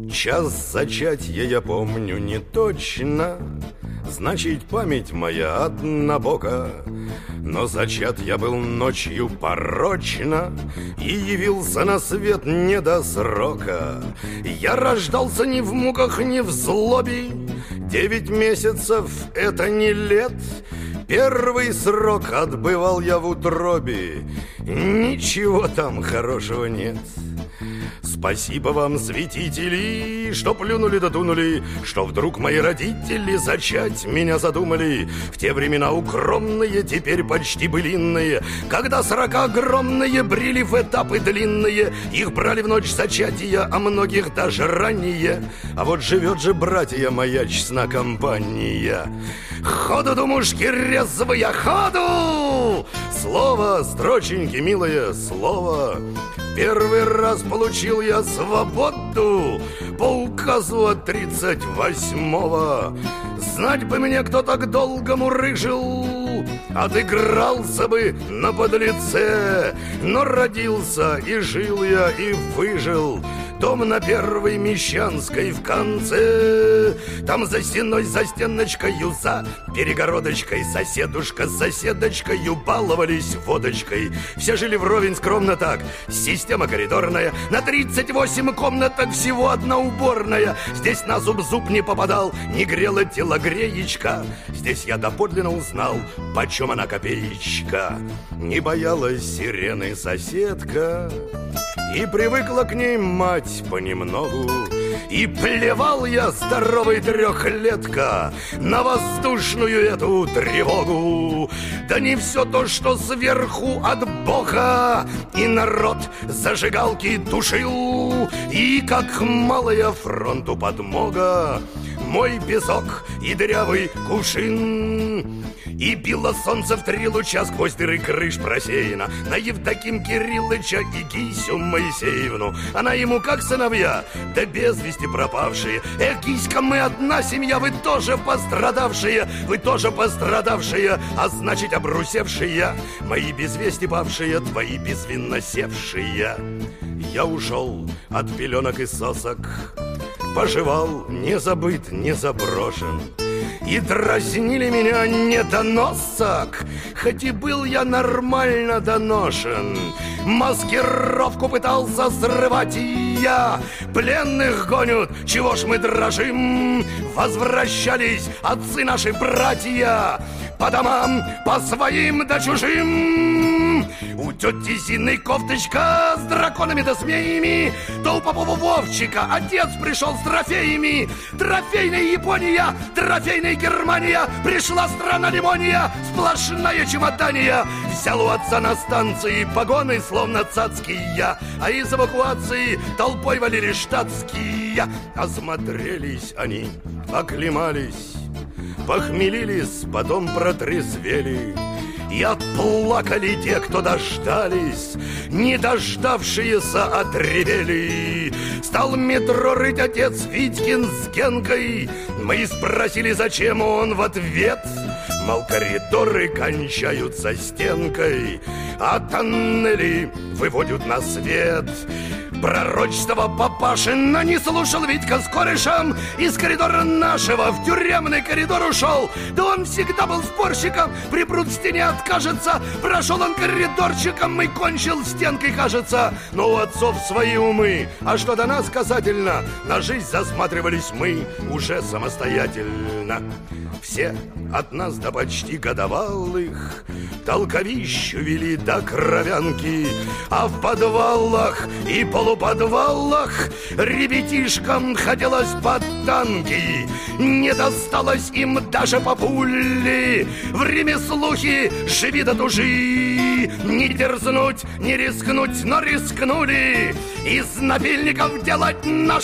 Час зачатия я помню не точно, значит, память моя однобока. Но зачат я был ночью порочно и явился на свет не до срока. Я рождался ни в муках, ни в злобе. 9 месяцев — это не лет. Первый срок отбывал я в утробе. Ничего там хорошего нет. Спасибо вам, святители, что плюнули да дунули, что вдруг мои родители зачать меня задумали. В те времена укромные, теперь почти былинные, когда срока огромные брели в этапы длинные. Их брали в ночь зачатия, а многих даже ранее. А вот живет же, братья, моя честна компания. Ходу, думушки, резвые, ходу! Слово, строченьки, милое слово. Первый раз получил я свободу по указу от 38-го. Знать бы мне, кто так долго мурыжил, отыгрался бы на подлеце. Но родился и жил я, и выжил. Дом на Первой Мещанской в конце. Там за стеной, за стеночкою, за перегородочкой соседушка с соседочкою баловались водочкой. Все жили вровень скромно так. Система коридорная. На 38 комнаток всего одна уборная. Здесь на зуб не попадал, не грела телогреечка. Здесь я доподлинно узнал, почем она копеечка. Не боялась сирены соседка, и привыкла к ней мать понемногу. И плевал я, здоровый трехлетка, на воздушную эту тревогу. Да не все то, что сверху от Бога. И народ зажигалки тушил, и как малая фронту подмога мой песок и дырявый кувшин. И било солнце в 3 луча сквозь дыры крыш просеяно на Евдоким Кириллыча и Гисю Моисеевну. Она ему как сыновья, да без вести пропавшие. Эх, Гиська, мы одна семья, вы тоже пострадавшие, вы тоже пострадавшие, а значит обрусевшие. Мои без вести павшие, твои безвинно севшие. Я ушел от пеленок и сосок, поживал, не забыт, не заброшен. И дразнили меня недоносок, хоть и был я нормально доношен. Маскировку пытался срывать я. Пленных гонят, чего ж мы дрожим? Возвращались отцы наши братья по домам, по своим да чужим. У тети Зины кофточка с драконами да змеями, то у Попова Вовчика отец пришел с трофеями. Трофейная Япония, трофейная Германия, пришла страна лимония, сплошная чемодания. Взял у отца на станции погоны, словно цацкие, а из эвакуации толпой валили штатские. Осмотрелись они, оклемались, похмелились, потом протрезвели. И отплакали те, кто дождались, не дождавшиеся отревели. Стал метро рыть отец Витькин с Генкой. Мы спросили, зачем, он в ответ: мол, коридоры кончаются стенкой, а тоннели выводят на свет. Пророчество Папашина не слушал Витька с корешем. Из коридора нашего в тюремный коридор ушел. Да он всегда был спорщиком, припрут в стене откажется. Прошел он коридорчиком и кончил стенкой, кажется. Но у отцов свои умы, а что до нас касательно, на жизнь засматривались мы уже самостоятельно. Все от нас до почти годовалых толковищу вели до кровянки, а в подвалах и полуподвалах ребятишкам хотелось под танки. Не досталось им даже по пуле. Время слухи, живи да тужи. Не дерзнуть, не рискнуть, но рискнули из напильников делать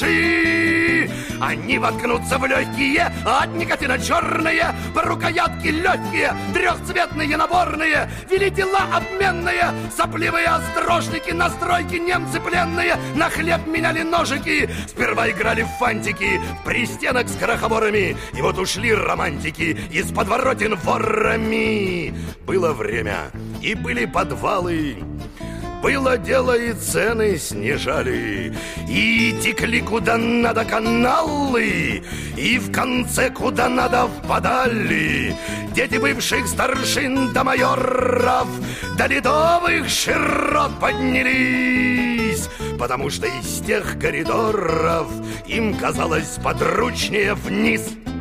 ножи. Они воткнутся в легкие, от никотина черные, по рукоятке легкие, трехцветные наборные. Вели дела обменные, сопливые острожники, на стройке немцы пленные. На хлеб меняли ножики, сперва играли в фантики, в пристенок с крохоборами. И вот ушли романтики из подворотен ворами. Было время, и были подвалы. Было дело, и цены снижали, и текли куда надо каналы, и в конце куда надо впадали дети бывших старшин до майоров, до ледовых широт поднялись, потому что из тех коридоров им казалось подручнее вниз.